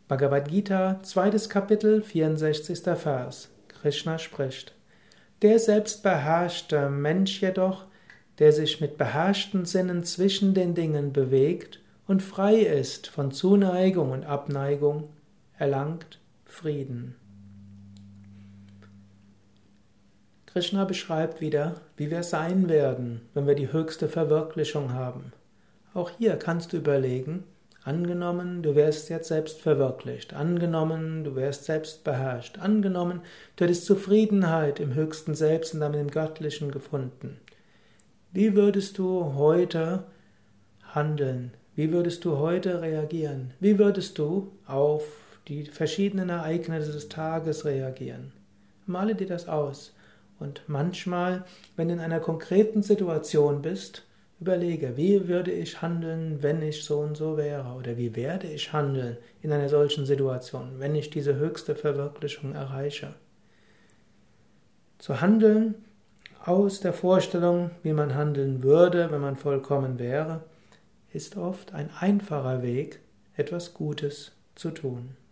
Bhagavad Gita, 2. Kapitel, 64. Vers. Krishna spricht: Der selbstbeherrschte Mensch jedoch, der sich mit beherrschten Sinnen zwischen den Dingen bewegt und frei ist von Zuneigung und Abneigung, erlangt Frieden. Krishna beschreibt wieder, wie wir sein werden, wenn wir die höchste Verwirklichung haben. Auch hier kannst du überlegen, angenommen, du wärst jetzt selbst verwirklicht, angenommen, du wärst selbst beherrscht, angenommen, du hättest Zufriedenheit im höchsten Selbst und damit im Göttlichen gefunden. Wie würdest du heute handeln? Wie würdest du heute reagieren? Wie würdest du auf die verschiedenen Ereignisse des Tages reagieren? Male dir das aus. Und manchmal, wenn du in einer konkreten Situation bist, überlege, wie würde ich handeln, wenn ich so und so wäre? Oder wie werde ich handeln in einer solchen Situation, wenn ich diese höchste Verwirklichung erreiche? Zu handeln aus der Vorstellung, wie man handeln würde, wenn man vollkommen wäre, ist oft ein einfacher Weg, etwas Gutes zu tun.